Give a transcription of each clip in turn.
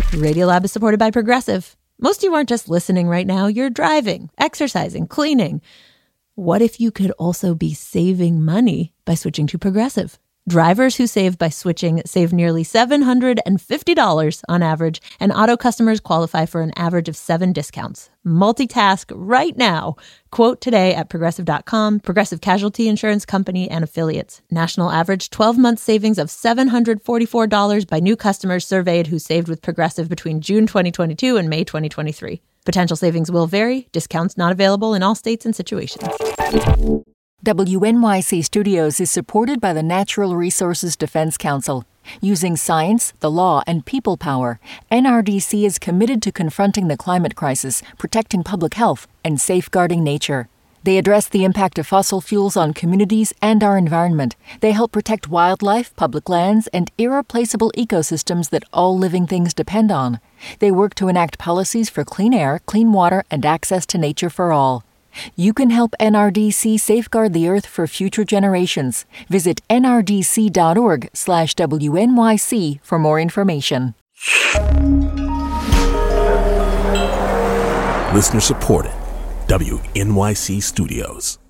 Radiolab is supported by Progressive. Most of you aren't just listening right now. You're driving, exercising, cleaning. What if you could also be saving money by switching to Progressive? Drivers who save by switching save nearly $750 on average, and auto customers qualify for an average of 7 discounts. Multitask right now. Quote today at Progressive.com. Progressive Casualty Insurance Company and Affiliates. National average 12-month savings of $744 by new customers surveyed who saved with Progressive between June 2022 and May 2023. Potential savings will vary. Discounts not available in all states and situations. WNYC Studios is supported by the Natural Resources Defense Council. Using science, the law, and people power, NRDC is committed to confronting the climate crisis, protecting public health, and safeguarding nature. They address the impact of fossil fuels on communities and our environment. They help protect wildlife, public lands, and irreplaceable ecosystems that all living things depend on. They work to enact policies for clean air, clean water, and access to nature for all. You can help NRDC safeguard the Earth for future generations. Visit nrdc.org/WNYC for more information. Listener supported. WNYC Studios.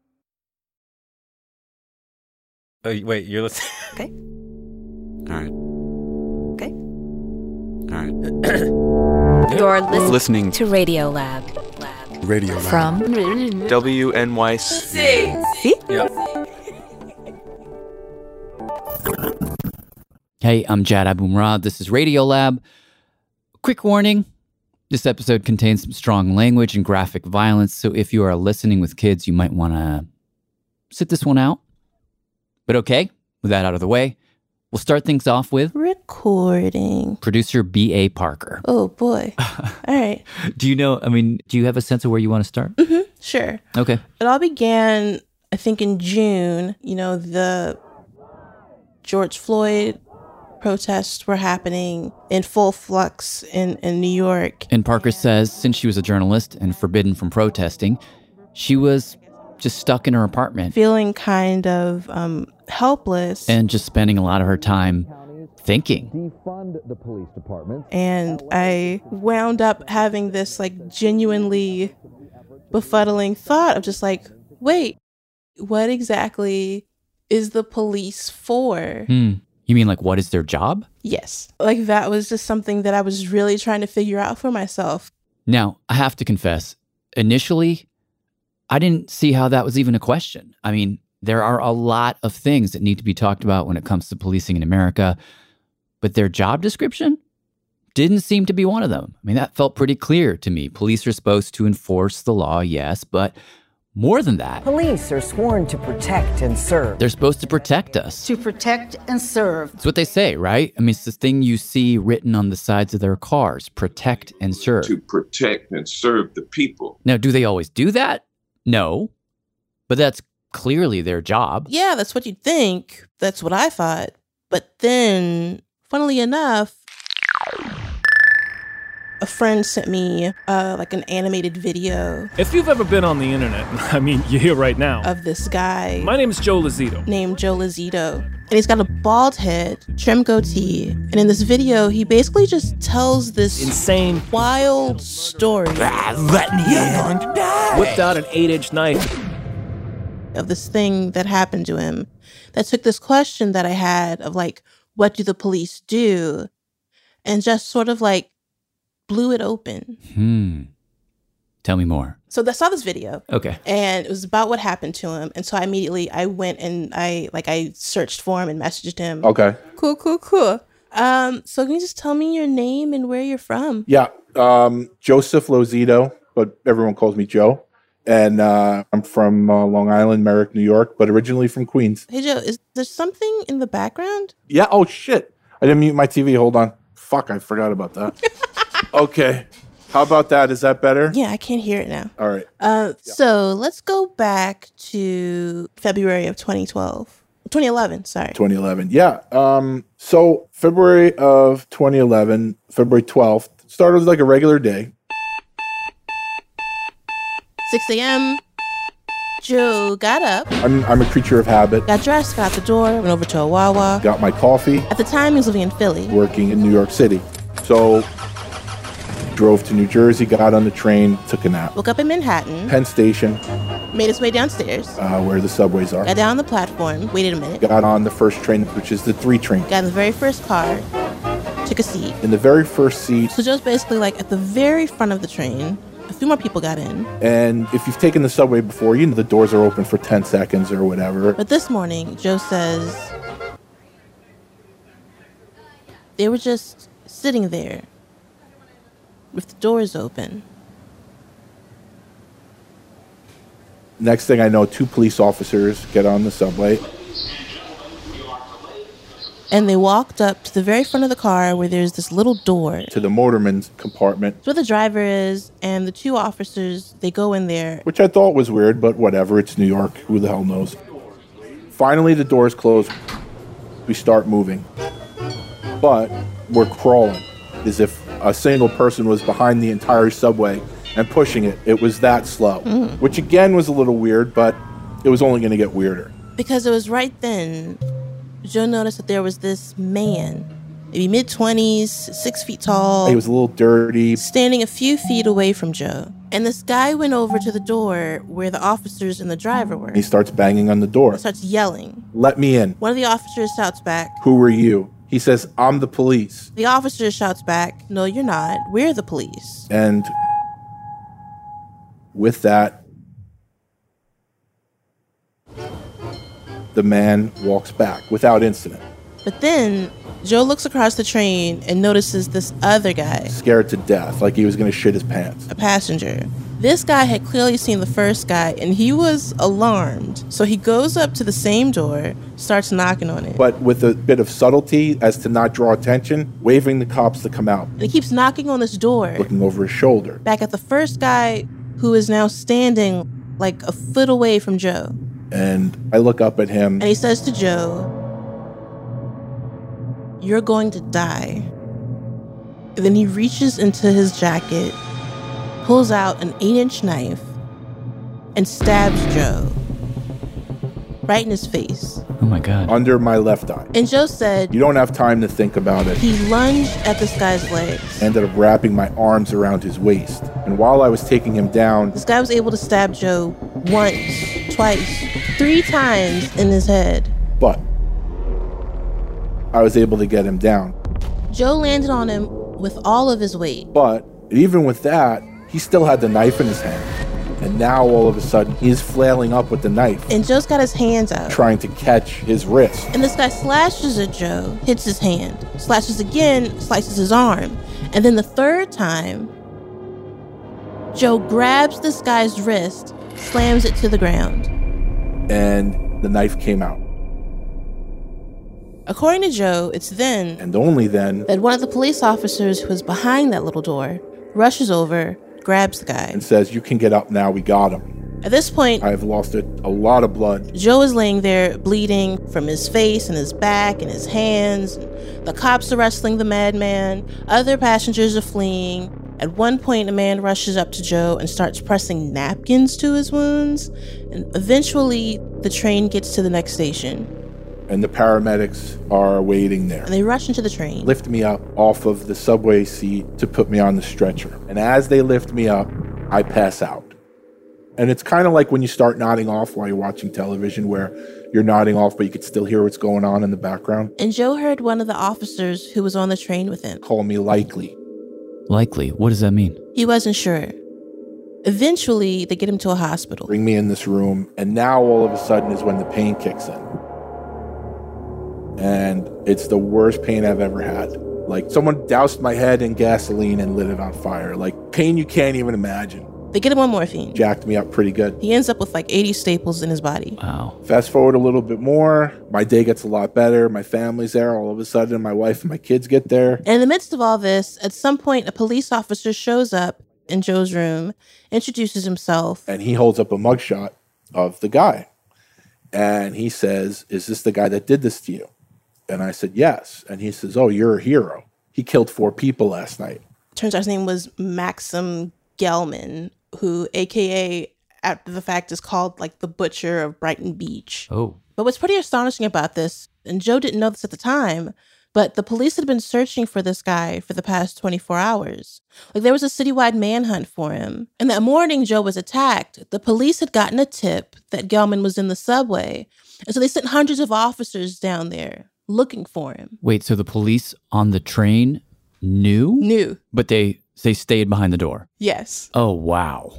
Oh, wait, you're listening? Okay. All right. Okay. All right. You're Listening to Radiolab. Radio Lab. From WNYC. See? Yep. Hey, I'm Jad Abumrad. This is Radiolab. Quick warning. This episode contains some strong language and graphic violence, so if you are listening with kids, you might want to sit this one out. But okay, with that out of the way, we'll start things off with recording. Producer B.A. Parker. Oh, boy. All right. Do you have a sense of where you want to start? Mm-hmm. Sure. Okay. It all began, I think, in June. The George Floyd protests were happening in full flux in New York. And Parker says since she was a journalist and forbidden from protesting, she was just stuck in her apartment. Feeling kind of helpless. And just spending a lot of her time thinking. Defund the police department. And I wound up having this genuinely befuddling thought of just wait, what exactly is the police for? You mean what is their job? Yes. That was just something that I was really trying to figure out for myself. Now, I have to confess, initially, I didn't see how that was even a question. I mean, there are a lot of things that need to be talked about when it comes to policing in America, but their job description didn't seem to be one of them. I mean, that felt pretty clear to me. Police are supposed to enforce the law, yes, but more than that. Police are sworn to protect and serve. They're supposed to protect us. To protect and serve. That's what they say, right? I mean, it's the thing you see written on the sides of their cars. Protect and serve. To protect and serve the people. Now, do they always do that? No. But that's clearly their job. Yeah, that's what you'd think. That's what I thought. But then, funnily enough, a friend sent me an animated video. If you've ever been on the internet, I mean, you're here right now. Of this guy. My name is Joe Lazito. Named Joe Lazito. And he's got a bald head, trim goatee. And in this video, he basically just tells this insane, wild story. Let me in. Whipped out an 8-inch knife. Of this thing that happened to him. That took this question that I had of what do the police do? And just sort of blew it open. Tell me more. So I saw this video. Okay. And it was about what happened to him. And so I went and I searched for him and messaged him. Okay. Cool. So can you just tell me your name and where you're from? Yeah. Joseph Lozito, but everyone calls me Joe. And I'm from Long Island, Merrick, New York, but originally from Queens. Hey, Joe, is there something in the background? Yeah. Oh, shit. I didn't mute my TV. Hold on. Fuck, I forgot about that. Okay. How about that? Is that better? Yeah, I can't hear it now. All right. So let's go back to February of 2011, sorry. 2011. Yeah. So February of 2011, February 12th, started like a regular day. 6 a.m. Joe got up. I'm a creature of habit. Got dressed, got out the door, went over to a Wawa. Got my coffee. At the time, he was living in Philly. Working in New York City. So, drove to New Jersey, got on the train, took a nap. Woke up in Manhattan. Penn Station. Made his way downstairs. Where the subways are. Got down on the platform, waited a minute. Got on the first train, which is the 3 train. Got in the very first car, took a seat. In the very first seat. So Joe's basically like at the very front of the train. A few more people got in. And if you've taken the subway before, you know the doors are open for 10 seconds or whatever. But this morning, Joe says they were just sitting there with the doors open. Next thing I know, 2 police officers get on the subway. And they walked up to the very front of the car where there's this little door. To the motorman's compartment. It's where the driver is, and the 2 officers, they go in there. Which I thought was weird, but whatever. It's New York. Who the hell knows? Finally, the doors close. We start moving. But we're crawling as if a single person was behind the entire subway and pushing it. It was that slow. Which again was a little weird, but it was only going to get weirder. Because it was right then Joe noticed that there was this man, maybe mid-20s, 6 feet tall. He was a little dirty. Standing a few feet away from Joe. And this guy went over to the door where the officers and the driver were. He starts banging on the door. He starts yelling. Let me in. One of the officers shouts back. Who are you? He says, I'm the police. The officer shouts back, no, you're not. We're the police. And with that, the man walks back without incident. But then Joe looks across the train and notices this other guy. Scared to death, like he was going to shit his pants. A passenger. This guy had clearly seen the first guy, and he was alarmed. So he goes up to the same door, starts knocking on it. But with a bit of subtlety as to not draw attention, waving the cops to come out. And he keeps knocking on this door. Looking over his shoulder. Back at the first guy, who is now standing like a foot away from Joe. And I look up at him. And he says to Joe, you're going to die. And then he reaches into his jacket, pulls out an 8-inch knife, and stabs Joe. Right in his face. Oh my God. Under my left eye. And Joe said, you don't have time to think about it. He lunged at this guy's legs. Ended up wrapping my arms around his waist. And while I was taking him down, this guy was able to stab Joe once, twice, 3 times in his head. But I was able to get him down. Joe landed on him with all of his weight. But even with that, he still had the knife in his hand. And now all of a sudden, he's flailing up with the knife. And Joe's got his hands out. Trying to catch his wrist. And this guy slashes at Joe, hits his hand, slashes again, slices his arm. And then the 3rd time, Joe grabs this guy's wrist, slams it to the ground. And the knife came out. According to Joe, it's then, and only then, that one of the police officers who was behind that little door rushes over, grabs the guy, and says, you can get up now, we got him. At this point, I've lost a lot of blood. Joe is laying there bleeding from his face and his back and his hands. The cops are wrestling the madman. Other passengers are fleeing. At one point, a man rushes up to Joe and starts pressing napkins to his wounds. And eventually, the train gets to the next station. And the paramedics are waiting there. And they rush into the train. Lift me up off of the subway seat to put me on the stretcher. And as they lift me up, I pass out. And it's kind of like when you start nodding off while you're watching television, where you're nodding off, but you can still hear what's going on in the background. And Joe heard one of the officers who was on the train with him call me likely. Likely? What does that mean? He wasn't sure. Eventually, they get him to a hospital. Bring me in this room. And now all of a sudden is when the pain kicks in. And it's the worst pain I've ever had. Like someone doused my head in gasoline and lit it on fire. Like pain you can't even imagine. They get him on morphine. Jacked me up pretty good. He ends up with like 80 staples in his body. Wow. Fast forward a little bit more. My day gets a lot better. My family's there. All of a sudden, my wife and my kids get there. And in the midst of all this, at some point, a police officer shows up in Joe's room, introduces himself. And he holds up a mugshot of the guy. And he says, is this the guy that did this to you? And I said, yes. And he says, oh, you're a hero. He killed 4 people last night. Turns out his name was Maxim Gelman, who, AKA, after the fact, is called like the Butcher of Brighton Beach. Oh. But what's pretty astonishing about this, and Joe didn't know this at the time, But the police had been searching for this guy for the past 24 hours. Like, there was a citywide manhunt for him. And that morning Joe was attacked, the police had gotten a tip that Gelman was in the subway. And so they sent hundreds of officers down there looking for him. Wait, so the police on the train knew? Knew. But they stayed behind the door? Yes. Oh, wow.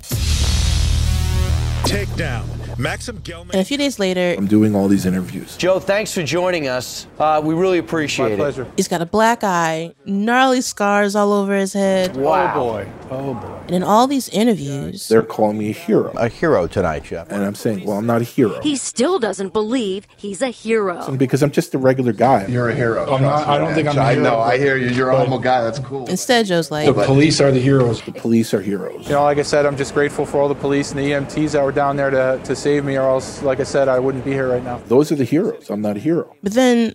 Takedown. Maxim Gelman. And a few days later, I'm doing all these interviews. Joe, thanks for joining us. We really appreciate it. My pleasure. He's got a black eye, gnarly scars all over his head. Wow. Oh, boy. And in all these interviews, They're calling me a hero. A hero tonight, Jeff. And I'm saying, well, I'm not a hero. He still doesn't believe he's a hero. Because I'm just a regular guy. You're a hero. I don't think I'm a hero. I know, I hear you. You're a humble guy. That's cool. Instead, Joe's like, the police are the heroes. The police are heroes. You know, like I said, I'm just grateful for all the police and the EMTs that were down there to save me, or else, like I said, I wouldn't be here right now. Those are the heroes. I'm not a hero. But then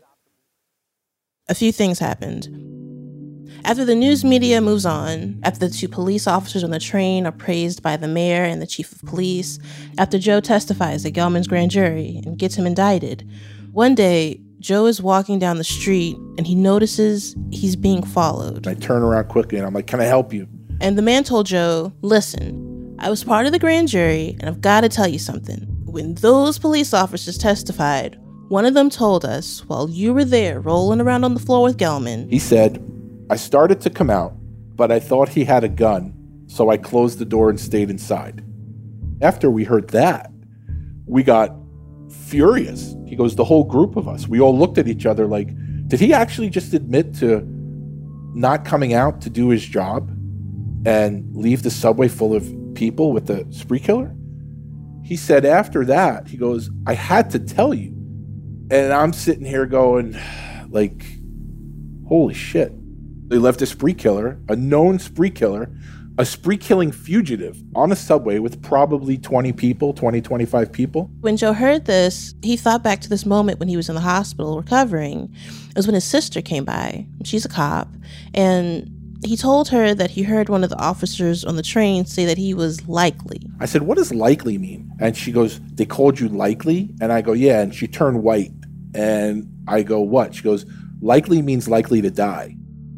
a few things happened. After the news media moves on, after the two police officers on the train are praised by the mayor and the chief of police, after Joe testifies at Gelman's grand jury and gets him indicted, one day, Joe is walking down the street and he notices he's being followed. I turn around quickly and I'm like, can I help you? And the man told Joe, listen, I was part of the grand jury and I've got to tell you something. When those police officers testified, one of them told us while you were there rolling around on the floor with Gelman. He said, I started to come out, but I thought he had a gun, so I closed the door and stayed inside. After we heard that, we got furious. He goes, the whole group of us, we all looked at each other like, did he actually just admit to not coming out to do his job and leave the subway full of people with the spree killer? He said after that, he goes, I had to tell you. And I'm sitting here going, like, holy shit. They left a spree killer, a known spree killer, a spree-killing fugitive on a subway with probably 25 people. When Joe heard this, he thought back to this moment when he was in the hospital recovering. It was when his sister came by. She's a cop. And he told her that he heard one of the officers on the train say that he was likely. I said, what does likely mean? And she goes, they called you likely? And I go, yeah. And she turned white. And I go, what? She goes, likely means likely to die.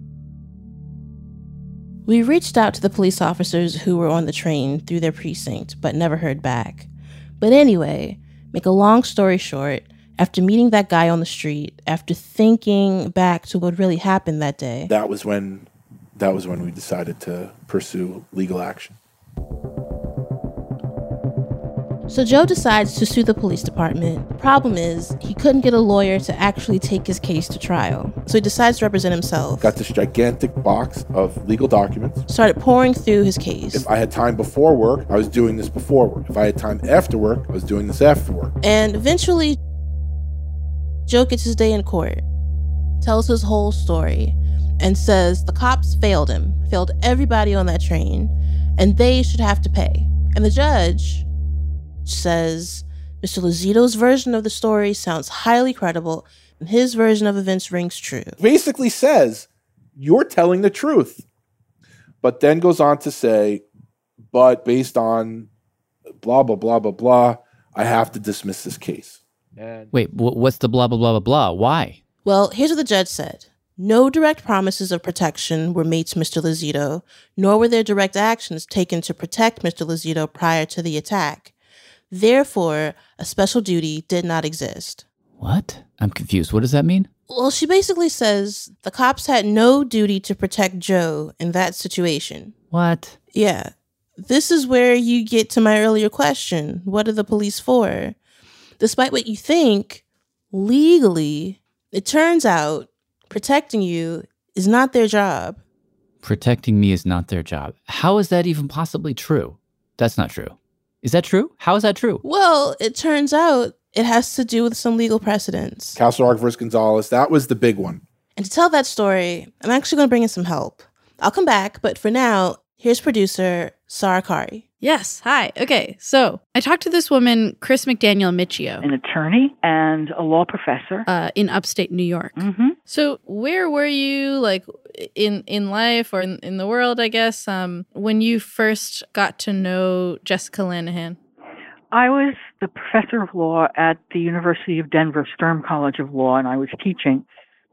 We reached out to the police officers who were on the train through their precinct, but never heard back. But anyway, make a long story short, after meeting that guy on the street, after thinking back to what really happened that day, that was when we decided to pursue legal action. So Joe decides to sue the police department. The problem is he couldn't get a lawyer to actually take his case to trial. So he decides to represent himself. Got this gigantic box of legal documents. Started pouring through his case. If I had time before work, I was doing this before work. If I had time after work, I was doing this after work. And eventually, Joe gets his day in court, tells his whole story, and says the cops failed him, failed everybody on that train, and they should have to pay. And the judge says Mr. Lozito's version of the story sounds highly credible, and his version of events rings true. Basically says, you're telling the truth. But then goes on to say, but based on blah, blah, blah, blah, blah, I have to dismiss this case. Wait, what's the blah, blah, blah, blah, blah? Why? Well, here's what the judge said. No direct promises of protection were made to Mr. Lozito, nor were there direct actions taken to protect Mr. Lozito prior to the attack. Therefore, a special duty did not exist. What? I'm confused. What does that mean? Well, she basically says the cops had no duty to protect Joe in that situation. What? Yeah. This is where you get to my earlier question. What are the police for? Despite what you think, legally, it turns out protecting you is not their job. Protecting me is not their job. How is that even possibly true? That's not true. Is that true? How is that true? Well, it turns out it has to do with some legal precedents. Castle Rock versus Gonzalez, that was the big one. And to tell that story, I'm actually going to bring in some help. I'll come back, but for now, here's producer Sarah Kari. Yes, hi. Okay, so I talked to this woman, Chris McDaniel Michio. An attorney and a law professor. In upstate New York. Mm-hmm. So where were you, like, in life or in the world, I guess, when you first got to know Jessica Lanahan? I was the professor of law at the University of Denver Stern College of Law, and I was teaching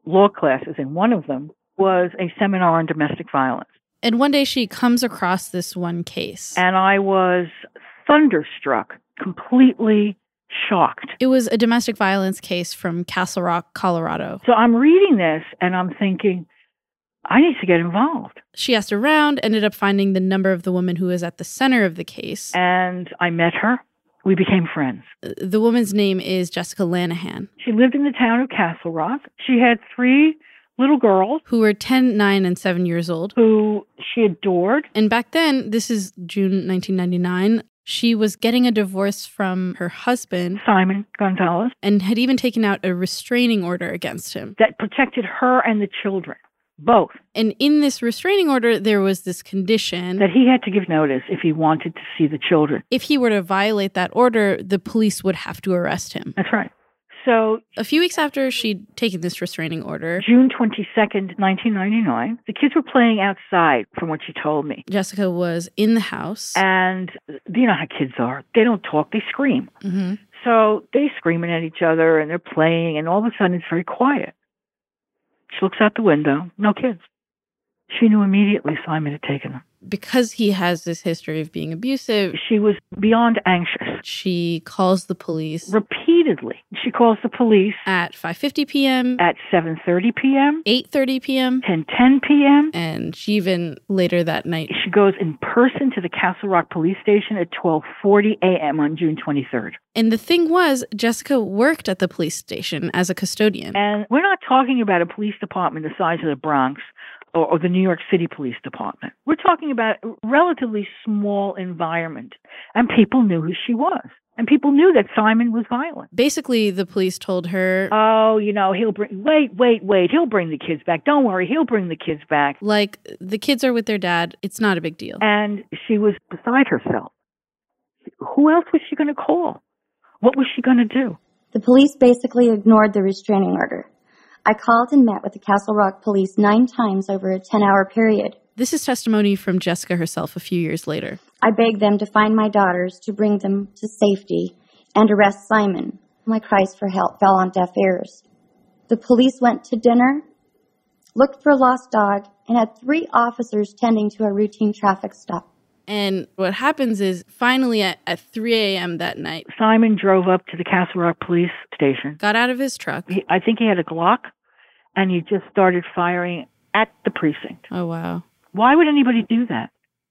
law classes, and one of them was a seminar on domestic violence. And one day she comes across this one case. And I was thunderstruck, completely shocked. It was a domestic violence case from Castle Rock, Colorado. So I'm reading this and I'm thinking, I need to get involved. She asked around, ended up finding the number of the woman who was at the center of the case. And I met her. We became friends. The woman's name is Jessica Lanahan. She lived in the town of Castle Rock. She had 3 little girls who were 10, 9, and 7 years old, who she adored. And back then, this is June 1999, she was getting a divorce from her husband, Simon Gonzalez, and had even taken out a restraining order against him that protected her and the children, both. And in this restraining order, there was this condition that he had to give notice if he wanted to see the children. If he were to violate that order, the police would have to arrest him. That's right. So a few weeks after she'd taken this restraining order, June 22nd, 1999, the kids were playing outside, from what she told me. Jessica was in the house. And you know how kids are. They don't talk, they scream. Mm-hmm. So they're screaming at each other and they're playing, and all of a sudden it's very quiet. She looks out the window, no kids. She knew immediately Simon had taken them. Because he has this history of being abusive, she was beyond anxious. She calls the police. Repeatedly. She calls the police. At 5:50 p.m. At 7:30 p.m. 8:30 p.m. 10:10 p.m. And she even later that night. She goes in person to the Castle Rock Police Station at 12:40 a.m. on June 23rd. And the thing was, Jessica worked at the police station as a custodian. And we're not talking about a police department the size of the Bronx or the New York City Police Department. We're talking about a relatively small environment. And people knew who she was. And people knew that Simon was violent. Basically, the police told her, oh, you know, he'll bring, wait, he'll bring the kids back. Don't worry, he'll bring the kids back. Like, the kids are with their dad. It's not a big deal. And she was beside herself. Who else was she going to call? What was she going to do? The police basically ignored the restraining order. I called and met with the Castle Rock police 9 times over a 10-hour period. This is testimony from Jessica herself a few years later. I begged them to find my daughters, to bring them to safety, and arrest Simon. My cries for help fell on deaf ears. The police went to dinner, looked for a lost dog, and had 3 officers tending to a routine traffic stop. And what happens is, finally at 3 a.m. that night, Simon drove up to the Castle Rock Police Station. Got out of his truck. I think he had a Glock, and he just started firing at the precinct. Oh, wow. Why would anybody do that?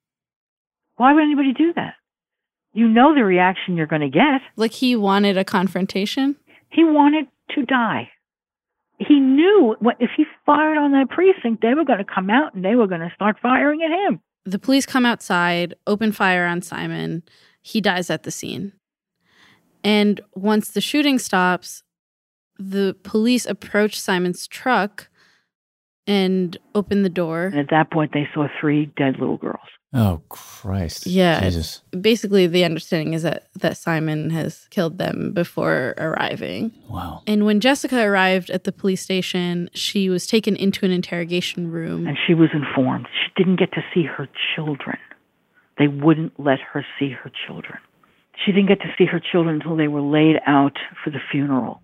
Why would anybody do that? You know the reaction you're going to get. Like he wanted a confrontation? He wanted to die. He knew if he fired on that precinct, they were going to come out and they were going to start firing at him. The police come outside, open fire on Simon. He dies at the scene. And once the shooting stops, the police approach Simon's truck and open the door. And at that point, they saw 3 dead little girls. Oh, Christ. Yeah. Jesus. Basically, the understanding is that Simon has killed them before arriving. Wow. And when Jessica arrived at the police station, she was taken into an interrogation room. And she was informed. She didn't get to see her children. They wouldn't let her see her children. She didn't get to see her children until they were laid out for the funeral.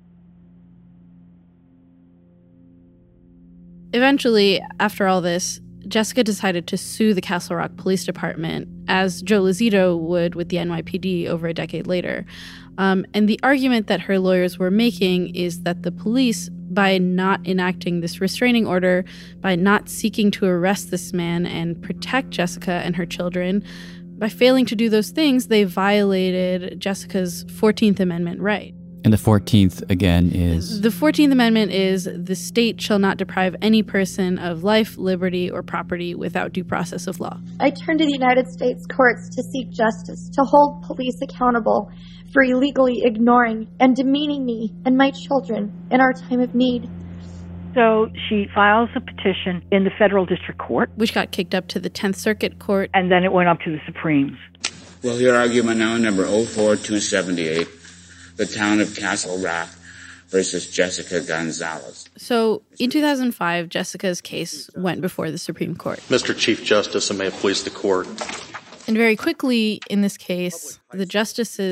Eventually, after all this, Jessica decided to sue the Castle Rock Police Department, as Joe Lozito would with the NYPD over a decade later. And the argument that her lawyers were making is that the police, by not enacting this restraining order, by not seeking to arrest this man and protect Jessica and her children, by failing to do those things, they violated Jessica's 14th Amendment right. And the 14th, again, is? The 14th Amendment is the state shall not deprive any person of life, liberty, or property without due process of law. I turned to the United States courts to seek justice, to hold police accountable for illegally ignoring and demeaning me and my children in our time of need. So she files a petition in the federal district court, which got kicked up to the 10th Circuit Court. And then it went up to the Supremes. We'll hear argument now, number 04278. The town of Castle Rock versus Jessica Gonzalez. So in 2005, Jessica's case went before the Supreme Court. Mr. Chief Justice, and may it please the court. And very quickly in this case, the justices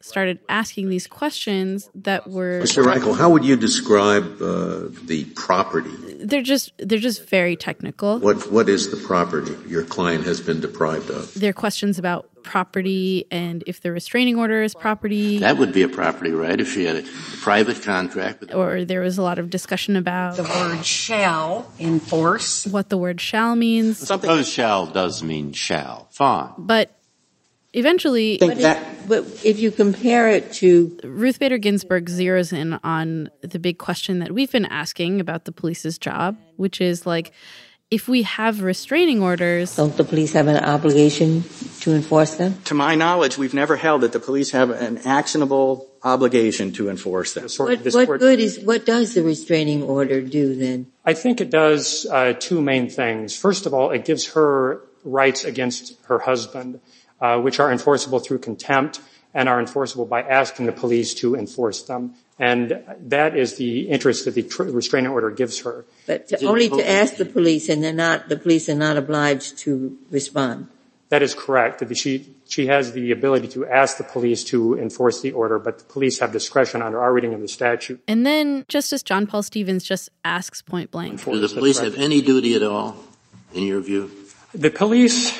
started asking these questions that were... Mr. Reichel, how would you describe the property? They're just very technical. What is the property your client has been deprived of? There are questions about property and if the restraining order is property. That would be a property right if she had a private contract. Or there was a lot of discussion about the word shall enforce. What the word shall means. Suppose shall does mean shall. Fine. But eventually... But if you compare it to... Ruth Bader Ginsburg zeroes in on the big question that we've been asking about the police's job, which is like, if we have restraining orders... Don't the police have an obligation to enforce them? To my knowledge, we've never held that the police have an actionable obligation to enforce them. What does the restraining order do then? I think it does two main things. First of all, it gives her rights against her husband, which are enforceable through contempt and are enforceable by asking the police to enforce them. And that is the interest that the restraining order gives her. But only to ask the police, and the police are not obliged to respond. That is correct. She has the ability to ask the police to enforce the order, but the police have discretion under our reading of the statute. And then Justice John Paul Stevens just asks point blank. Do the police have any duty at all, in your view? The police...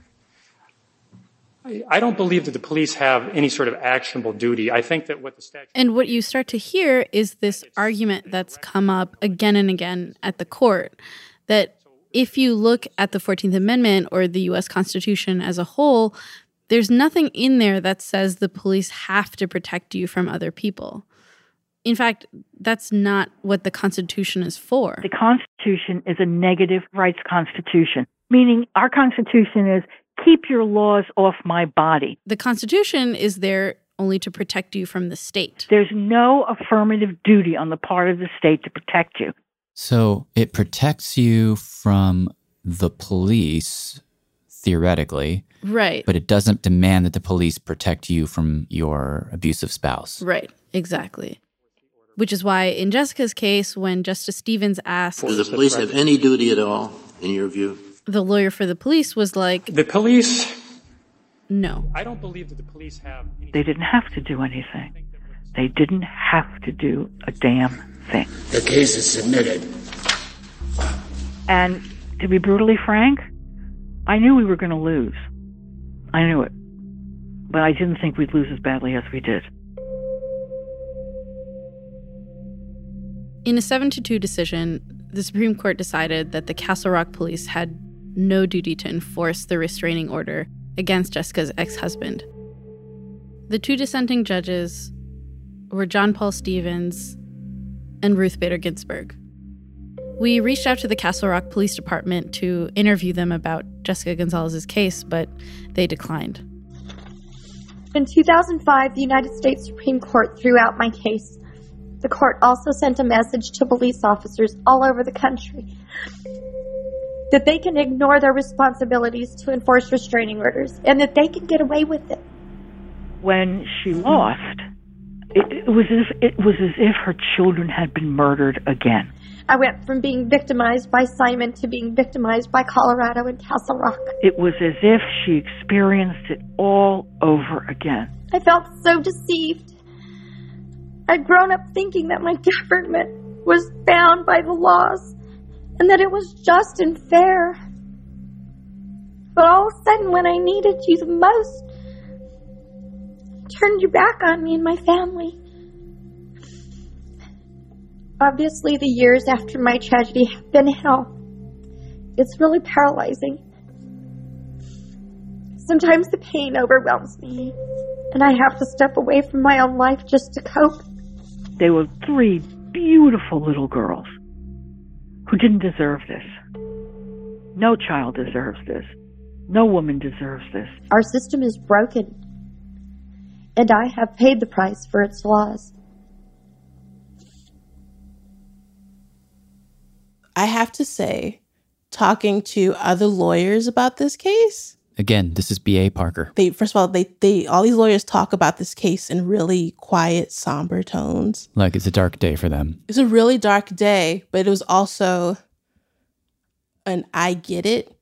I don't believe that the police have any sort of actionable duty. I think that what the statute... And what you start to hear is this argument that's come up again and again at the court, that if you look at the 14th Amendment or the U.S. Constitution as a whole, there's nothing in there that says the police have to protect you from other people. In fact, that's not what the Constitution is for. The Constitution is a negative rights constitution, meaning our Constitution is keep your laws off my body. The Constitution is there only to protect you from the state. There's no affirmative duty on the part of the state to protect you. So it protects you from the police, theoretically. Right. But it doesn't demand that the police protect you from your abusive spouse. Right, exactly. Which is why in Jessica's case, when Justice Stevens asked... Do the police have any duty at all, in your view? The lawyer for the police was like... The police... No. I don't believe that the police have... They didn't have to do anything. They didn't have to do a damn thing. The case is submitted. And to be brutally frank, I knew we were going to lose. I knew it. But I didn't think we'd lose as badly as we did. In a 7-2 decision, the Supreme Court decided that the Castle Rock police had no duty to enforce the restraining order against Jessica's ex-husband. The two dissenting judges were John Paul Stevens and Ruth Bader Ginsburg. We reached out to the Castle Rock Police Department to interview them about Jessica Gonzalez's case, but they declined. In 2005, the United States Supreme Court threw out my case. The court also sent a message to police officers all over the country that they can ignore their responsibilities to enforce restraining orders and that they can get away with it. When she lost, it was as if her children had been murdered again. I went from being victimized by Simon to being victimized by Colorado and Castle Rock. It was as if she experienced it all over again. I felt so deceived. I'd grown up thinking that my government was bound by the laws and that it was just and fair. But all of a sudden, when I needed you the most, you turned your back on me and my family. Obviously, the years after my tragedy have been hell. It's really paralyzing. Sometimes the pain overwhelms me, and I have to step away from my own life just to cope. They were 3 beautiful little girls who didn't deserve this. No child deserves this. No woman deserves this. Our system is broken, and I have paid the price for its flaws. I have to say, talking to other lawyers about this case... Again, this is B.A. Parker. First of all, all these lawyers talk about this case in really quiet, somber tones. Like it's a dark day for them. It's a really dark day, but it was also an I get it.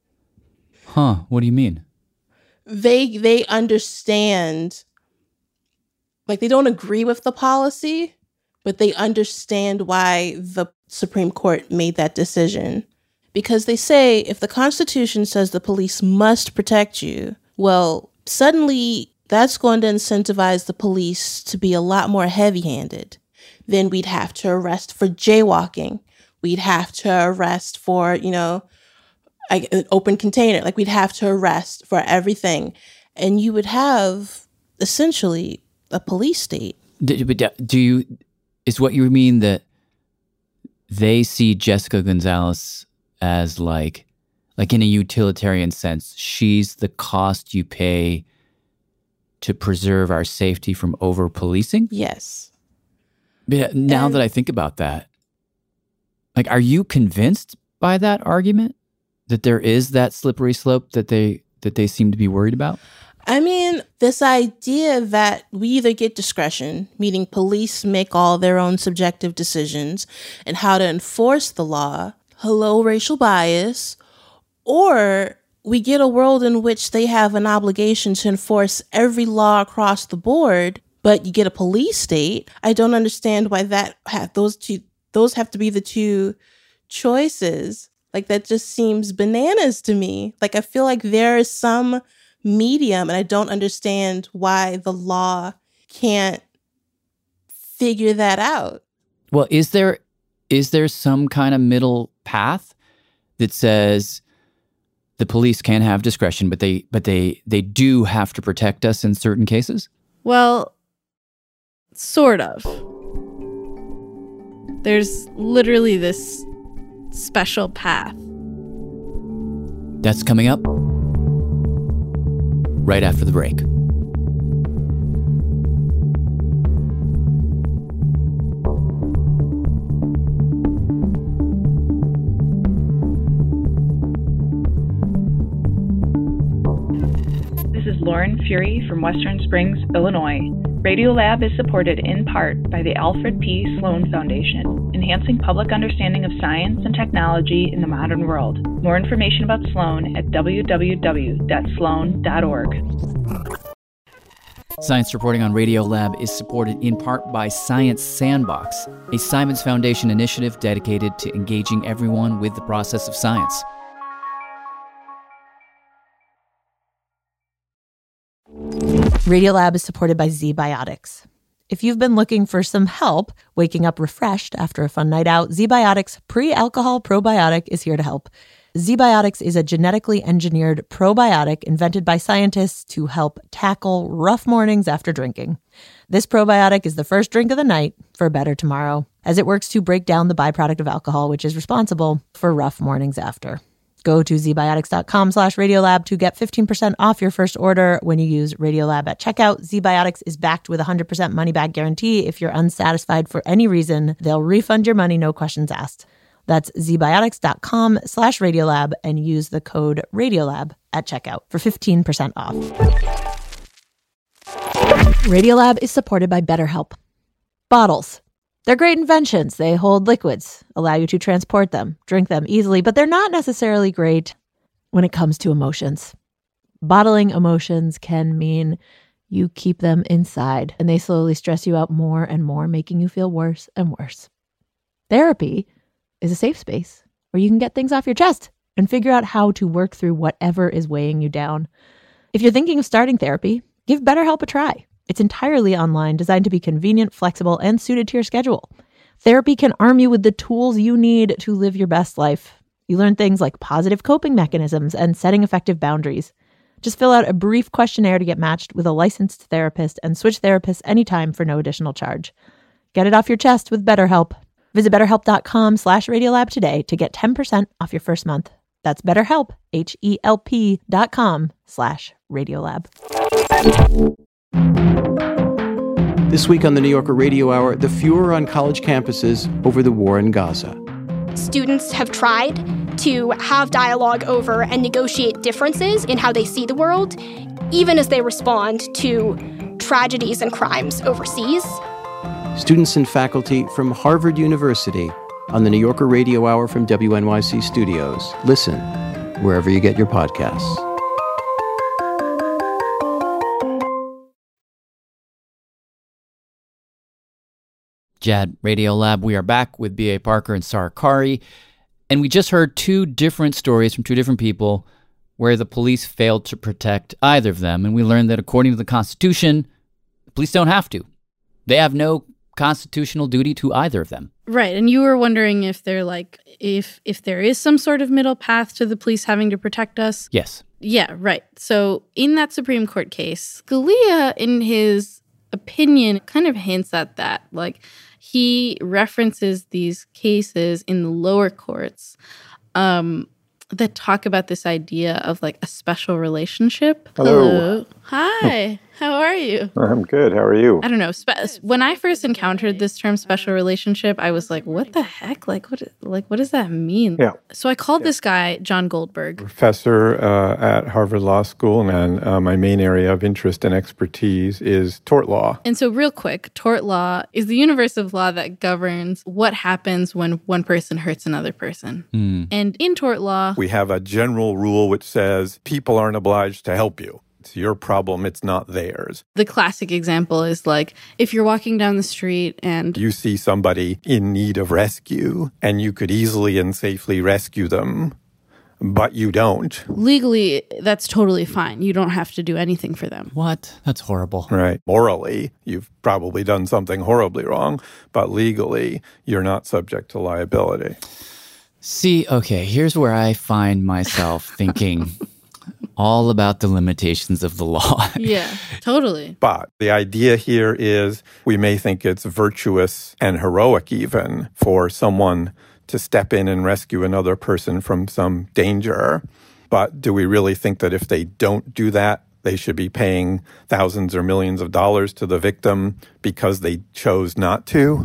Huh, what do you mean? They understand Like, they don't agree with the policy, but they understand why the Supreme Court made that decision. Because they say if the Constitution says the police must protect you, well, suddenly that's going to incentivize the police to be a lot more heavy-handed. Then we'd have to arrest for jaywalking. We'd have to arrest for, an open container. Like, we'd have to arrest for everything. And you would have, essentially, a police state. Is what you mean that they see Jessica Gonzalez as like in a utilitarian sense, she's the cost you pay to preserve our safety from over-policing? Yes. Yeah, now that I think about that, like, are you convinced by that argument that there is that slippery slope that they seem to be worried about? I mean, this idea that we either get discretion, meaning police make all their own subjective decisions and how to enforce the law, hello, racial bias, or we get a world in which they have an obligation to enforce every law across the board, but you get a police state. I don't understand why those have to be the two choices. Like, that just seems bananas to me. Like, I feel like there is some medium, and I don't understand why the law can't figure that out. Well, is there some kind of middle path that says the police can have discretion, but they do have to protect us in certain cases? Well, sort of. There's literally this special path. That's coming up right after the break. This is Lauren Fury from Western Springs, Illinois. Radiolab is supported in part by the Alfred P. Sloan Foundation, enhancing public understanding of science and technology in the modern world. More information about Sloan at www.sloan.org. Science Reporting on Radiolab is supported in part by Science Sandbox, a Simons Foundation initiative dedicated to engaging everyone with the process of science. Radiolab is supported by ZBiotics. If you've been looking for some help waking up refreshed after a fun night out, ZBiotics Pre-Alcohol Probiotic is here to help. ZBiotics is a genetically engineered probiotic invented by scientists to help tackle rough mornings after drinking. This probiotic is the first drink of the night for a better tomorrow, as it works to break down the byproduct of alcohol, which is responsible for rough mornings after. Go to zbiotics.com/Radiolab to get 15% off your first order when you use Radiolab at checkout. ZBiotics is backed with a 100% money-back guarantee. If you're unsatisfied for any reason, they'll refund your money, no questions asked. That's zbiotics.com/Radiolab and use the code Radiolab at checkout for 15% off. Radiolab is supported by BetterHelp. Bottles. They're great inventions. They hold liquids, allow you to transport them, drink them easily, but they're not necessarily great when it comes to emotions. Bottling emotions can mean you keep them inside, and they slowly stress you out more and more, making you feel worse and worse. Therapy is a safe space where you can get things off your chest and figure out how to work through whatever is weighing you down. If you're thinking of starting therapy, give BetterHelp a try. It's entirely online, designed to be convenient, flexible, and suited to your schedule. Therapy can arm you with the tools you need to live your best life. You learn things like positive coping mechanisms and setting effective boundaries. Just fill out a brief questionnaire to get matched with a licensed therapist and switch therapists anytime for no additional charge. Get it off your chest with BetterHelp. Visit BetterHelp.com/Radiolab today to get 10% off your first month. That's BetterHelp, HELP.com/Radiolab. This week on the New Yorker Radio Hour, the furor on college campuses over the war in Gaza. Students have tried to have dialogue over and negotiate differences in how they see the world, even as they respond to tragedies and crimes overseas. Students and faculty from Harvard University on the New Yorker Radio Hour from WNYC Studios. Listen wherever you get your podcasts. Jad Radio Lab. We are back with B.A. Parker and Sarah Qari. And we just heard two different stories from two different people where the police failed to protect either of them. And we learned that according to the Constitution, the police don't have to. They have no constitutional duty to either of them. Right. And you were wondering if they're like, if there is some sort of middle path to the police having to protect us. Yes. Yeah, right. So in that Supreme Court case, Scalia, in his opinion, kind of hints at that. Like, he references these cases in the lower courts that talk about this idea of like a special relationship. Hello. Hi. How are you? I'm good. How are you? I don't know. When I first encountered this term special relationship, I was like, what the heck? What does that mean? Yeah. So I called this guy, John Goldberg. Professor at Harvard Law School, and my main area of interest and expertise is tort law. And so real quick, tort law is the universe of law that governs what happens when one person hurts another person. And in tort law, we have a general rule which says people aren't obliged to help you. It's your problem, it's not theirs. The classic example is like, if you're walking down the street and you see somebody in need of rescue, and you could easily and safely rescue them, but you don't. Legally, that's totally fine. You don't have to do anything for them. What? That's horrible. Right. Morally, you've probably done something horribly wrong, but legally, you're not subject to liability. See, okay, here's where I find myself thinking all about the limitations of the law. Yeah, totally. But the idea here is we may think it's virtuous and heroic even for someone to step in and rescue another person from some danger. But do we really think that if they don't do that, they should be paying thousands or millions of dollars to the victim because they chose not to?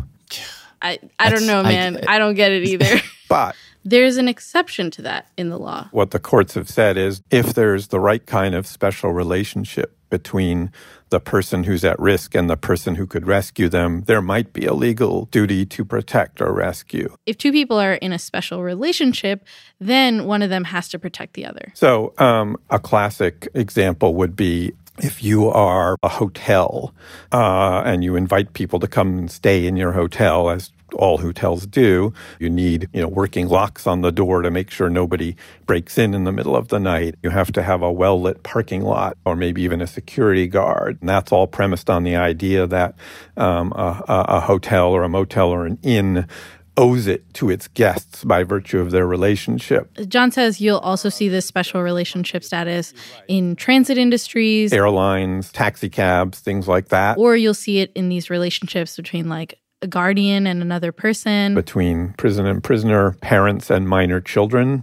I don't know, man. I don't get it either. But there's an exception to that in the law. What the courts have said is if there's the right kind of special relationship between the person who's at risk and the person who could rescue them, there might be a legal duty to protect or rescue. If two people are in a special relationship, then one of them has to protect the other. So a classic example would be if you are a hotel and you invite people to come and stay in your hotel, as all hotels do, you need, working locks on the door to make sure nobody breaks in the middle of the night. You have to have a well-lit parking lot or maybe even a security guard. And that's all premised on the idea that a hotel or a motel or an inn owes it to its guests by virtue of their relationship. John says you'll also see this special relationship status in transit industries, airlines, taxi cabs, things like that. Or you'll see it in these relationships between like a guardian and another person. Between prison and prisoner, parents and minor children.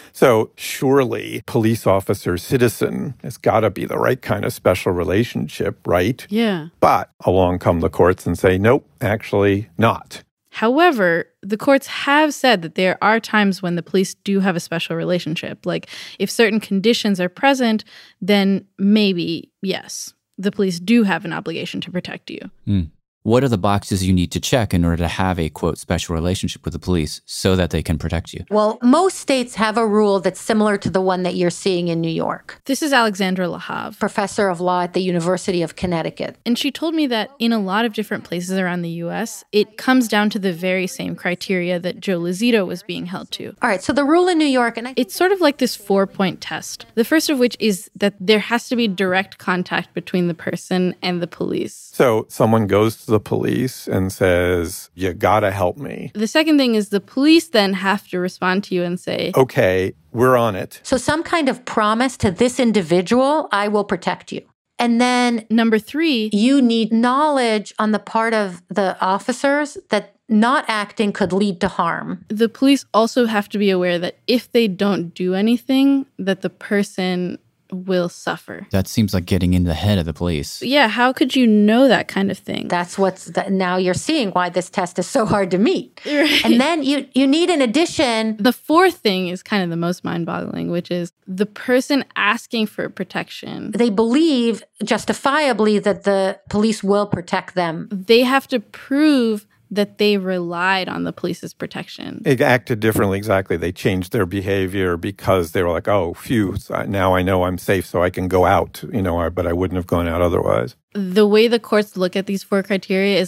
So surely police officer citizen has got to be the right kind of special relationship, right? Yeah. But along come the courts and say, nope, actually not. However, the courts have said that there are times when the police do have a special relationship. Like if certain conditions are present, then maybe, yes, the police do have an obligation to protect you. What are the boxes you need to check in order to have a, quote, special relationship with the police so that they can protect you? Well, most states have a rule that's similar to the one that you're seeing in New York. This is Alexandra Lahav, professor of law at the University of Connecticut. And she told me that in a lot of different places around the U.S., it comes down to the very same criteria that Joe Lozito was being held to. All right, so the rule in New York, and it's sort of like this 4-point test. The first of which is that there has to be direct contact between the person and the police. So someone goes to the police and says, you gotta help me. The second thing is the police then have to respond to you and say, okay, we're on it. So some kind of promise to this individual, I will protect you. And then number 3, you need knowledge on the part of the officers that not acting could lead to harm. The police also have to be aware that if they don't do anything, that the person will suffer. That seems like getting in the head of the police. Yeah, how could you know that kind of thing? That's now you're seeing why this test is so hard to meet. Right. And then you need in addition. The fourth thing is kind of the most mind-boggling, which is the person asking for protection. They believe justifiably that the police will protect them. They have to prove that they relied on the police's protection. It acted differently, exactly. They changed their behavior because they were like, oh, phew, now I know I'm safe so I can go out, but I wouldn't have gone out otherwise. The way the courts look at these 4 criteria is like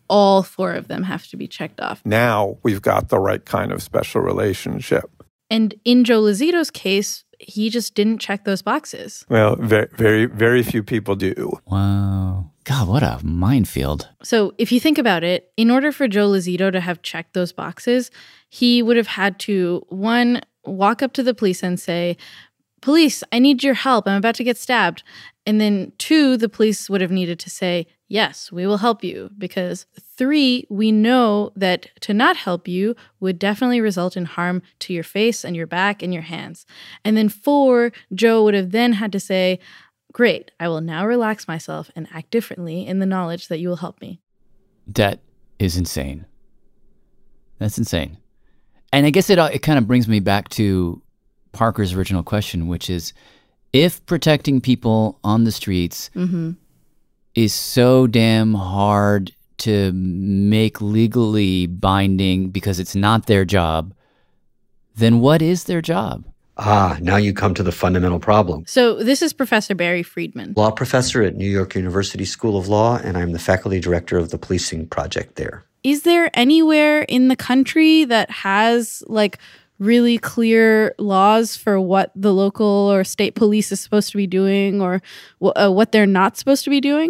all 4 of them have to be checked off. Now we've got the right kind of special relationship. And in Joe Lozito's case, he just didn't check those boxes. Well, very, very, very few people do. Wow. God, what a minefield. So if you think about it, in order for Joe Lozito to have checked those boxes, he would have had to, 1, walk up to the police and say, "Police, I need your help. I'm about to get stabbed." And then 2, the police would have needed to say, "Yes, we will help you." Because 3, we know that to not help you would definitely result in harm to your face and your back and your hands. And then 4, Joe would have then had to say, "Great, I will now relax myself and act differently in the knowledge that you will help me." That is insane. That's insane. And I guess it kind of brings me back to Parker's original question, which is, if protecting people on the streets is so damn hard to make legally binding because it's not their job, then what is their job? Now you come to the fundamental problem. So this is Professor Barry Friedman. Law professor at New York University School of Law, and I'm the faculty director of the policing project there. Is there anywhere in the country that has really clear laws for what the local or state police is supposed to be doing or what they're not supposed to be doing?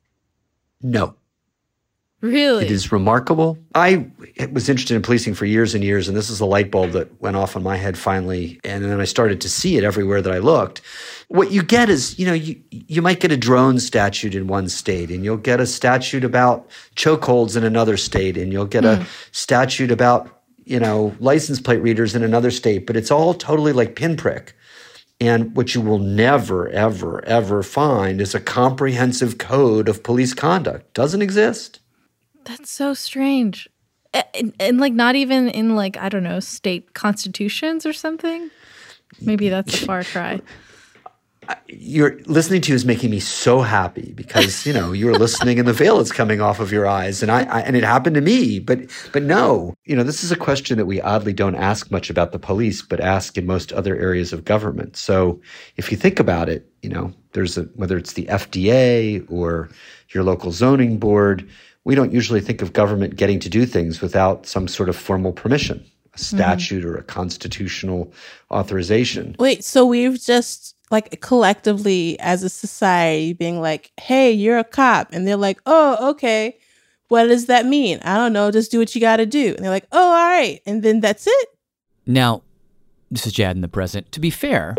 No. Really? It is remarkable. I was interested in policing for years and years, and this is a light bulb that went off on my head finally, and then I started to see it everywhere that I looked. What you get is, you might get a drone statute in one state, and you'll get a statute about chokeholds in another state, and you'll get a statute about, license plate readers in another state, but it's all totally like pinprick. And what you will never, ever, ever find is a comprehensive code of police conduct. Doesn't exist. That's so strange. And not even in I don't know, state constitutions or something? Maybe that's a far cry. You're listening to you is making me so happy because, you're listening and the veil is coming off of your eyes. And and it happened to me, but no, this is a question that we oddly don't ask much about the police, but ask in most other areas of government. So if you think about it, there's whether it's the FDA or your local zoning board, we don't usually think of government getting to do things without some sort of formal permission, a statute or a constitutional authorization. Wait, so we've just collectively as a society being like, "Hey, you're a cop." And they're like, "Oh, okay. What does that mean?" "I don't know. Just do what you got to do." And they're like, "Oh, all right." And then that's it. Now, this is Jad in the present. To be fair,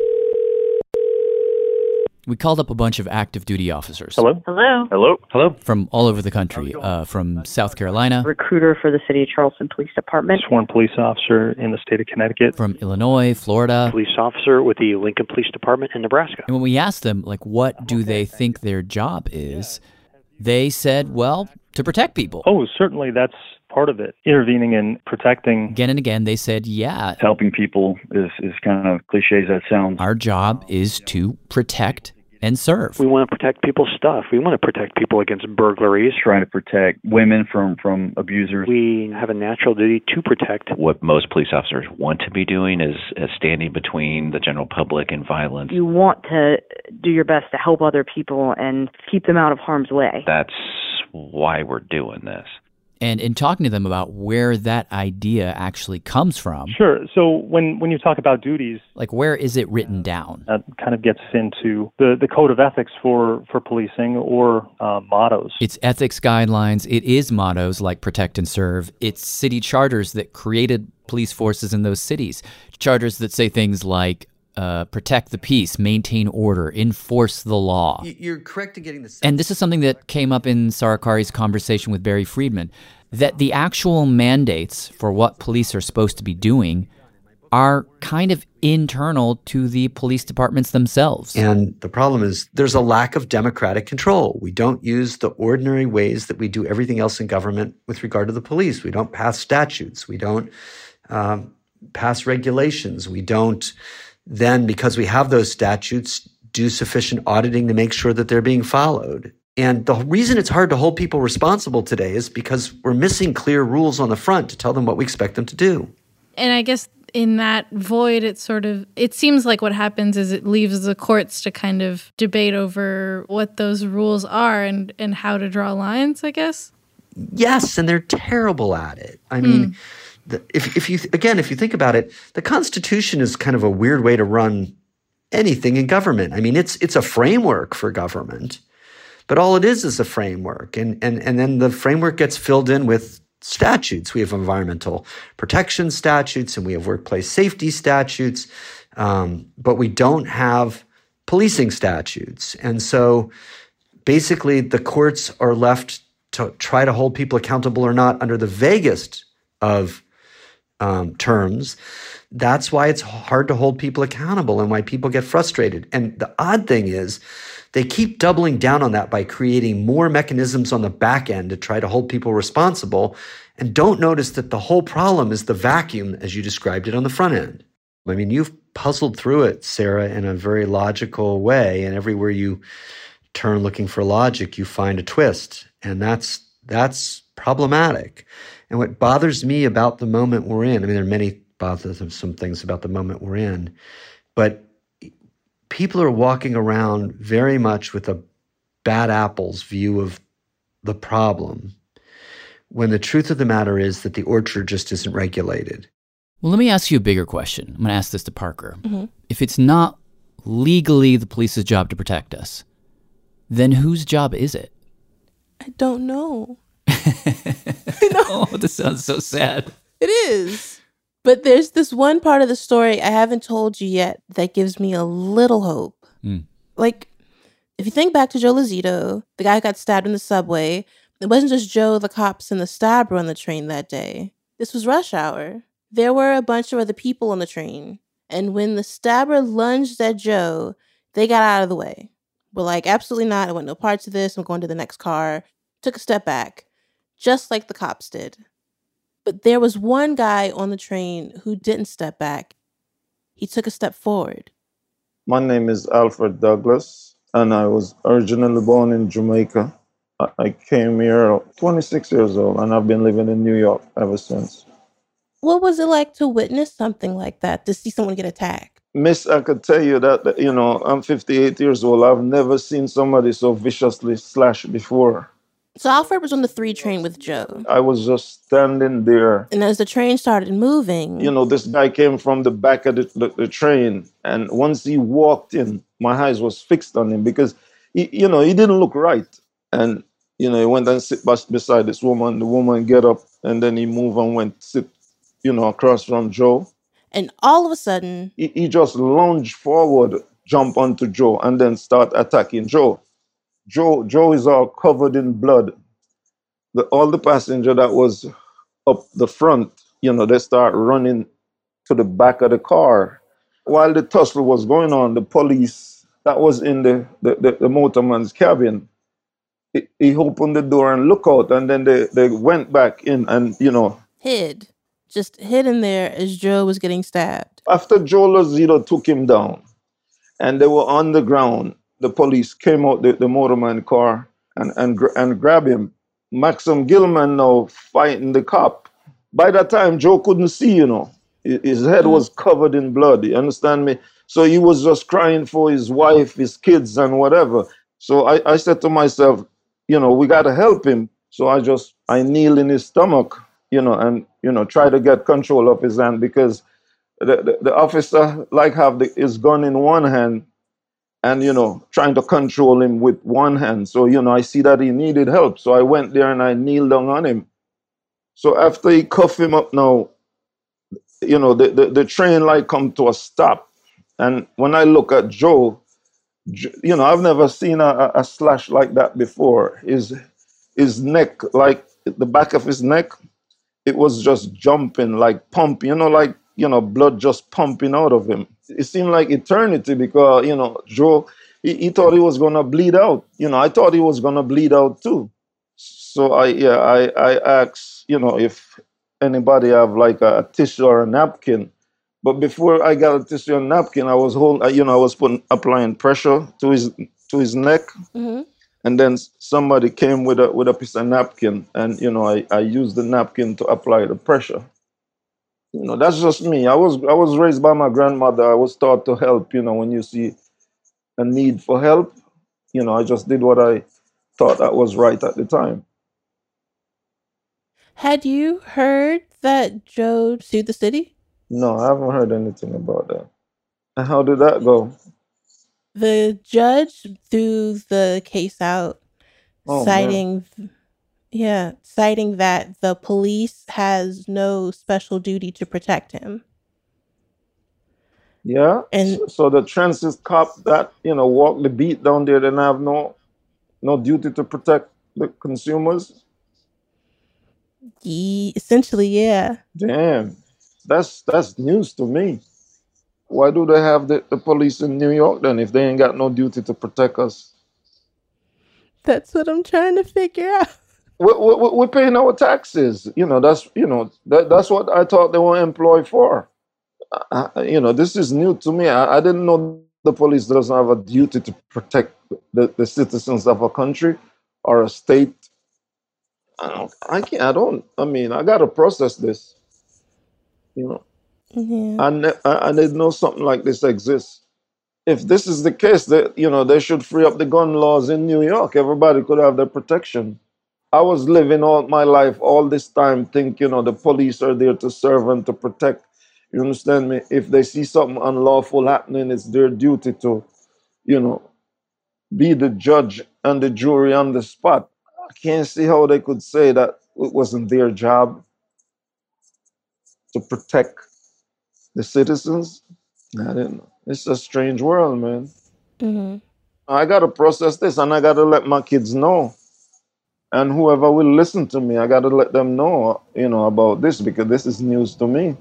we called up a bunch of active duty officers. Hello? Hello? Hello? Hello? From all over the country, from South Carolina. Recruiter for the City of Charleston Police Department. Sworn police officer in the state of Connecticut. From Illinois, Florida. Police officer with the Lincoln Police Department in Nebraska. And when we asked them, what do they think their job is, they said, well, to protect people. Oh, certainly that's part of it. Intervening and protecting. Again and again, they said, yeah. Helping people is kind of cliche as that sounds. Our job is to protect and serve. We want to protect people's stuff. We want to protect people against burglaries. Trying to protect women from abusers. We have a natural duty to protect. What most police officers want to be doing is standing between the general public and violence. You want to do your best to help other people and keep them out of harm's way. That's why we're doing this. And in talking to them about where that idea actually comes from. Sure. So when you talk about duties. Where is it written down? That kind of gets into the code of ethics for policing or mottos. It's ethics guidelines. It is mottos like protect and serve. It's city charters that created police forces in those cities. Charters that say things like, protect the peace, maintain order, enforce the law. You're correct in getting this. And this is something that came up in Sarikari's conversation with Barry Friedman, that the actual mandates for what police are supposed to be doing are kind of internal to the police departments themselves. And the problem is there's a lack of democratic control. We don't use the ordinary ways that we do everything else in government with regard to the police. We don't pass statutes. We don't pass regulations. We don't then, because we have those statutes, do sufficient auditing to make sure that they're being followed. And the reason it's hard to hold people responsible today is because we're missing clear rules on the front to tell them what we expect them to do. And I guess in that void, it seems like what happens is it leaves the courts to kind of debate over what those rules are and how to draw lines, I guess. Yes, and they're terrible at it. I mean, if you think about it, the Constitution is kind of a weird way to run anything in government. I mean, it's a framework for government, but all it is a framework, and then the framework gets filled in with statutes. We have environmental protection statutes and we have workplace safety statutes, but we don't have policing statutes. And so basically the courts are left to try to hold people accountable or not under the vaguest of terms. That's why it's hard to hold people accountable and why people get frustrated. And the odd thing is they keep doubling down on that by creating more mechanisms on the back end to try to hold people responsible and don't notice that the whole problem is the vacuum as you described it on the front end. I mean, you've puzzled through it, Sarah, in a very logical way. And everywhere you turn looking for logic, you find a twist. And that's problematic. And what bothers me about the moment we're in, I mean, there are many bothersome things about the moment we're in, but people are walking around very much with a bad apples view of the problem, when the truth of the matter is that the orchard just isn't regulated. Well, let me ask you a bigger question. I'm going to ask this to Parker. Mm-hmm. If it's not legally the police's job to protect us, then whose job is it? I don't know. Oh, this sounds so sad. It is. But there's this one part of the story I haven't told you yet that gives me a little hope. Like, if you think back to Joe Lozito, the guy who got stabbed in the subway, it wasn't just Joe, the cops, and the stabber on the train that day. This was rush hour. There were a bunch of other people on the train. And when the stabber lunged at Joe, they got out of the way. We're like, absolutely not. I want no parts of this. I'm going to the next car. Took a step back, just like the cops did. But there was one guy on the train who didn't step back. He took a step forward. My name is Alfred Douglas, and I was originally born in Jamaica. I came here 26 years old, and I've been living in New York ever since. What was it like to witness something like that, to see someone get attacked? Miss, I could tell you that, I'm 58 years old. I've never seen somebody so viciously slashed before. So Alfred was on the 3 train with Joe. I was just standing there. And as the train started moving... this guy came from the back of the train. And once he walked in, my eyes was fixed on him because, he didn't look right. And, he went and sit beside this woman. The woman get up and then he moved and went sit, across from Joe. And all of a sudden... He just lunged forward, jump onto Joe, and then start attacking Joe. Joe is all covered in blood. All the passenger that was up the front, they start running to the back of the car. While the tussle was going on, the police that was in the motorman's cabin, he opened the door and looked out, and then they went back in and, hid. Just hid in there as Joe was getting stabbed. After Joe Lozito took him down, and they were on the ground, the police came out the motorman car and grabbed him. Maxim Gilman now fighting the cop. By that time, Joe couldn't see, His head was covered in blood, you understand me? So he was just crying for his wife, his kids, and whatever. So I said to myself, we got to help him. So I kneel in his stomach, and, try to get control of his hand because the officer have his gun in one hand and, trying to control him with one hand. So, I see that he needed help. So I went there and I kneeled down on him. So after he cuffed him up now, the train come to a stop. And when I look at Joe, I've never seen a slash like that before. His neck, the back of his neck, it was just jumping, pumping, blood just pumping out of him. It seemed like eternity because, Joe, he thought he was going to bleed out. I thought he was going to bleed out too. So I asked, if anybody have a tissue or a napkin. But before I got a tissue and napkin, I was applying pressure to his neck. Mm-hmm. And then somebody came with a piece of napkin, and I used the napkin to apply the pressure. That's just me. I was raised by my grandmother. I was taught to help. When you see a need for help, I just did what I thought that was right at the time. Had you heard that Joe sued the city? No, I haven't heard anything about that. And how did that go? The judge threw the case out, Oh, citing that the police has no special duty to protect him. Yeah. And so the transit cop that, walk the beat down there, then have no duty to protect the consumers? Essentially, yeah. Damn. That's news to me. Why do they have the police in New York then if they ain't got no duty to protect us? That's what I'm trying to figure out. We're paying our taxes. That's what I thought they were employed for. This is new to me. I didn't know the police doesn't have a duty to protect the citizens of a country or a state. I gotta process this. Yeah. I didn't know something like this exists. If this is the case, they should free up the gun laws in New York. Everybody could have their protection. I was living all my life, all this time, thinking, the police are there to serve and to protect. You understand me? If they see something unlawful happening, it's their duty to, be the judge and the jury on the spot. I can't see how they could say that it wasn't their job to protect the citizens. I didn't know. It's a strange world, man. Mm-hmm. I got to process this, and I got to let my kids know. And whoever will listen to me, I got to let them know, about this, because this is news to me.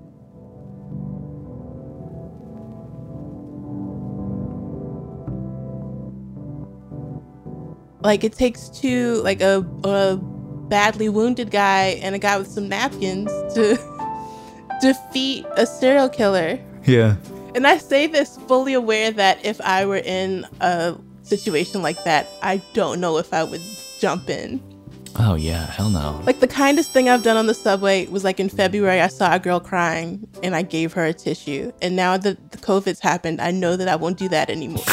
Like, it takes two, like a badly wounded guy and a guy with some napkins to defeat a serial killer. Yeah. And I say this fully aware that if I were in a situation like that, I don't know if I would jump in. Oh, yeah. Hell no. Like, the kindest thing I've done on the subway was, like, in February, I saw a girl crying and I gave her a tissue. And now that the COVID's happened, I know that I won't do that anymore.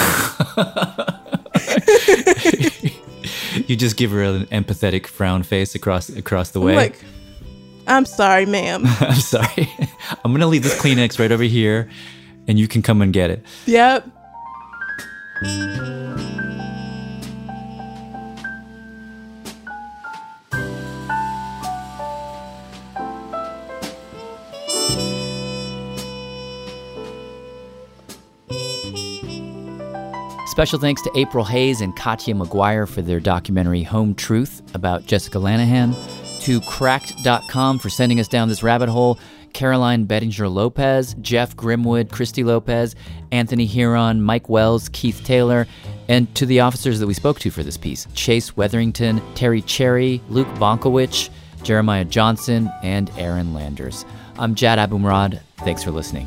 You just give her an empathetic frown face across the way. I'm like, I'm sorry, ma'am. I'm sorry. I'm going to leave this Kleenex right over here, and you can come and get it. Yep. Special thanks to April Hayes and Katya McGuire for their documentary Home Truth about Jessica Lanahan, to Cracked.com for sending us down this rabbit hole, Caroline Bettinger-Lopez, Jeff Grimwood, Christy Lopez, Anthony Huron, Mike Wells, Keith Taylor, and to the officers that we spoke to for this piece, Chase Weatherington, Terry Cherry, Luke Bonkowicz, Jeremiah Johnson, and Aaron Landers. I'm Jad Abumrad. Thanks for listening.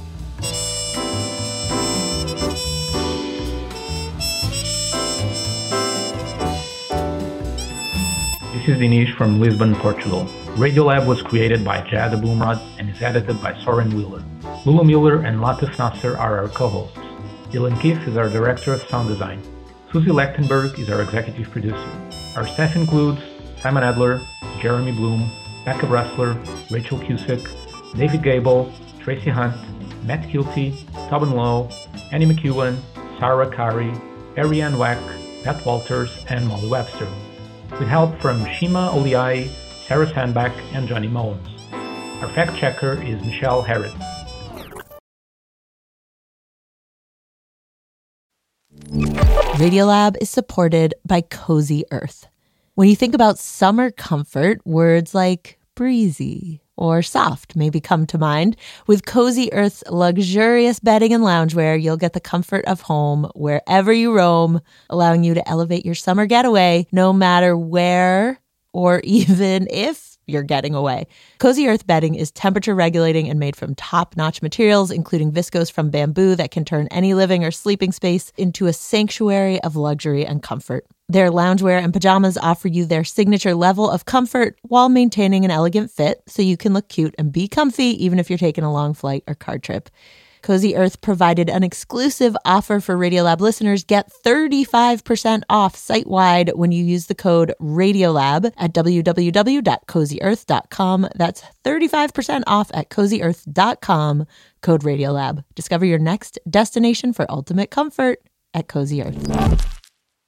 This is Dinesh from Lisbon, Portugal. Radiolab was created by Jad Abumrad and is edited by Soren Wheeler. Lulu Mueller and Latif Nasser are our co-hosts. Dylan Keefe is our director of sound design. Susie Lechtenberg is our executive producer. Our staff includes Simon Adler, Jeremy Bloom, Becca Bressler, Rachel Cusick, David Gable, Tracy Hunt, Matt Kilty, Tobin Lowe, Annie McEwen, Sarah Kari, Ariane Wack, Pat Walters, and Molly Webster, with help from Shima Oliai, Sarah Sandbach, and Johnny Mullins. Our fact checker is Michelle Harris. Radiolab is supported by Cozy Earth. When you think about summer comfort, words like breezy or soft maybe come to mind. With Cozy Earth's luxurious bedding and loungewear, you'll get the comfort of home wherever you roam, allowing you to elevate your summer getaway no matter where or even if you're getting away. Cozy Earth bedding is temperature regulating and made from top-notch materials, including viscose from bamboo that can turn any living or sleeping space into a sanctuary of luxury and comfort. Their loungewear and pajamas offer you their signature level of comfort while maintaining an elegant fit, so you can look cute and be comfy even if you're taking a long flight or car trip. Cozy Earth provided an exclusive offer for Radiolab listeners. Get 35% off site-wide when you use the code Radiolab at www.cozyearth.com. That's 35% off at cozyearth.com, code Radiolab. Discover your next destination for ultimate comfort at Cozy Earth.